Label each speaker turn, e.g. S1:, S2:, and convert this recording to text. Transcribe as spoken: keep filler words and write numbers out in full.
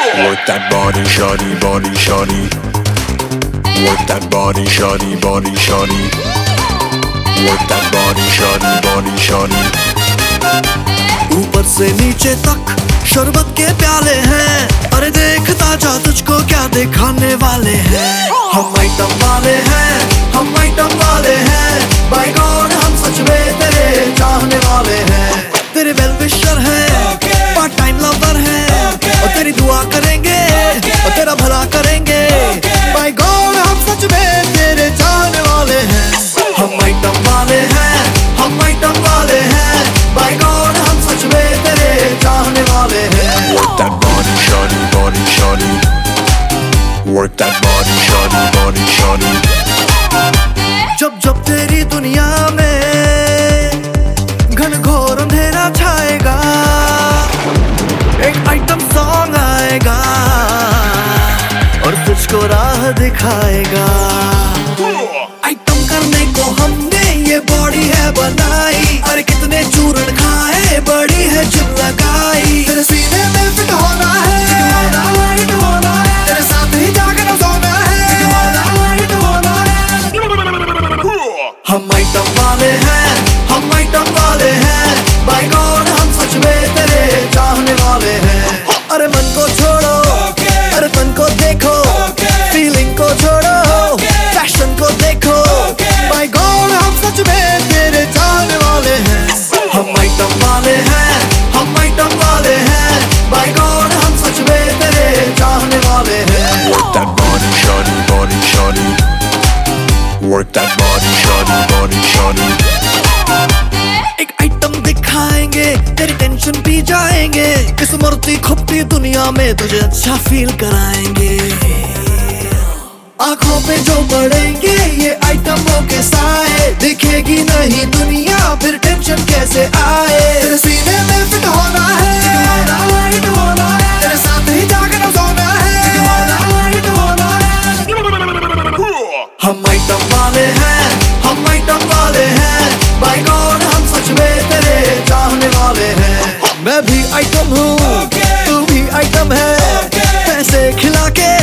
S1: Work that body, shawty, body, shawty. Work that body, shawty, body, shawty. Work that body, shawty, body, shawty.
S2: ऊपर से नीचे तक शरबत के प्याले हैं, अरे देखता जा तुझको क्या दिखाने वाले हैं। हम आइटम वाले हैं, हम आइटम वाले हैं, बाय गॉड हम सच में तेरे चाहने वाले हैं। तेरे वेल विशर हैं, पार्ट टाइम लवर हैं, और तेरी दुआ करेंगे और तेरा भला करेंगे। बाय गॉड हम सच में तेरे चाहने वाले हैं। हम आइटम वाले हैं, हम आइटम वाले हैं, बाय गॉड हम सच में तेरे चाहने वाले हैं।
S1: Work that body, shawty, body, shawty. Work that body, shawty, body, shawty.
S2: जब जब तेरी दुनिया में घनघोर अंधेरा छाएगा, एक आइटम सॉन्ग आएगा और तुझको राह दिखाएगा। आइटम करने को हमने ये बॉडी है बनाई, अरे कितने चूर्ण खाए, बड़ी है जिम लगाई। तेरे सीने में फिट होना है, फिट होना है, तेरे साथ ही जाकर सोना है, फिट होना है। हम आइटम वाले हैं, हम आइटम वाले हैं, बाय गॉड हम सच में तेरे चाहने वाले हैं। अरे मन को छोड़ो, अरे तन को देखो, फीलिंग को छोड़ो, फैशन को देखो, बाय गॉड हम सच में तेरे चाहने वाले हैं। हम आइटम वाले हैं, हम आइटम वाले हैं, बाय गॉड हम सच में तेरे चाहने वाले हैं।
S1: Work that body, shawty, body, shawty. Work that body, shawty, body, shawty.
S2: एक आइटम दिखाएंगे, तेरी टेंशन पी जाएंगे, इस मरती खपती दुनिया में तुझे अच्छा फील कराएंगे। आंखों पे जो पड़ेंगे ये आइटमों के साए, दिखेगी नहीं दुनिया फिर टेंशन कैसे आए। तेरे सीने में फिट होना है, फिट होना है, तेरे साथ ही जाकर सोना है, फिट होना है। हम आइटम वाले हैं, हम आइटम वाले हैं, बाय गॉड हम सच में तेरे चाहने वाले हैं। मैं भी आइटम हूँ, तू भी आइटम है, पैसे खिला के